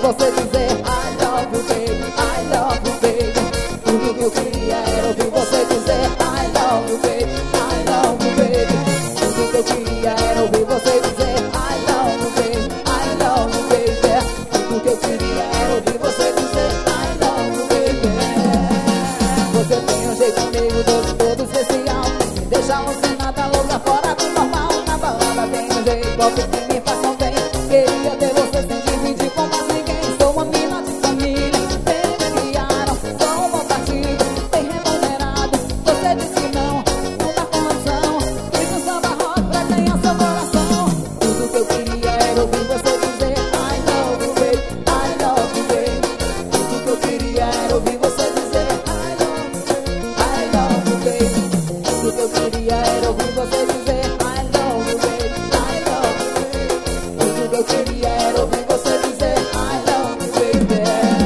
você dizer I love you, baby, I love you, baby. Tudo que eu queria era ouvir você dizer I love you, baby, I love you, baby. Tudo que eu queria era ouvir você dizer I love you, baby, I love you, baby. Tudo que eu queria era ouvir você dizer I love you, baby. Você tem um jeito meio doce, todo especial, me deixa alucinada, louca, fora do normal. Na balada tem um jeito que me faz tão bem. Queria ter você sem dividir com mais ninguém. Sou uma mina de família, eles me criaram, sou um bom partido, bem remunerado. Você disse que não dá condição. Fiz um samba rock pra ganhar seu coração. Tudo que eu queria era ouvir você dizer I love you, baby, I love you, baby. Tudo que eu queria era ouvir você dizer I love you, baby. Tudo que eu queria era ouvir você dizer I love you, baby, I love you, baby. Tudo que eu queria era ouvir você dizer I love you, baby.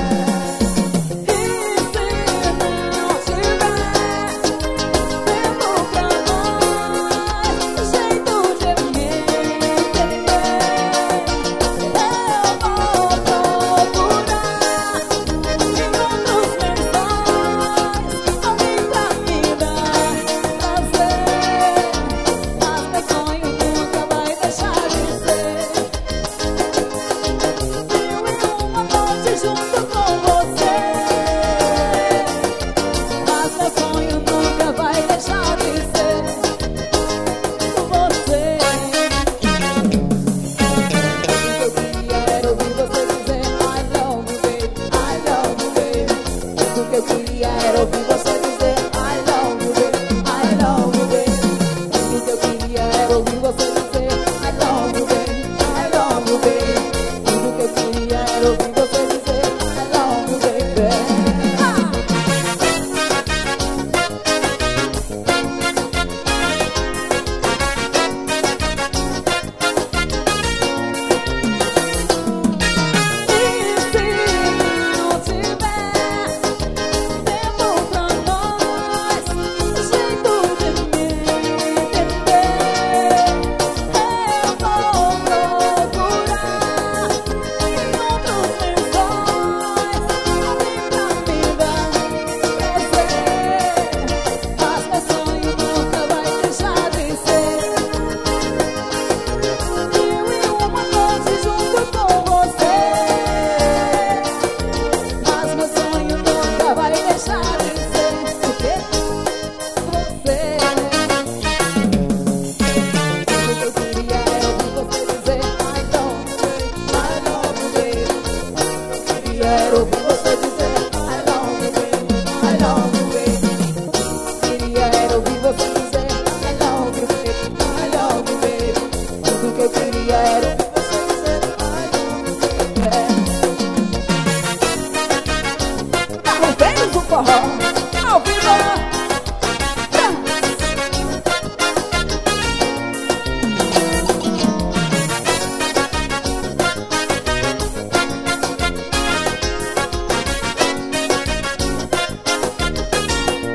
E se não tiver tempo pra nós, jeito de me entender, eu vou procurar em outros lençóis alguém pra me dar prazer. Mas meu sonho nunca vai deixar de ser eu e uma noite junto com você. Mas meu sonho nunca vai deixar de ser você. Tudo que eu queria era ouvir você dizer I love you, baby, I love you, baby. Tudo que eu queria era ouvir você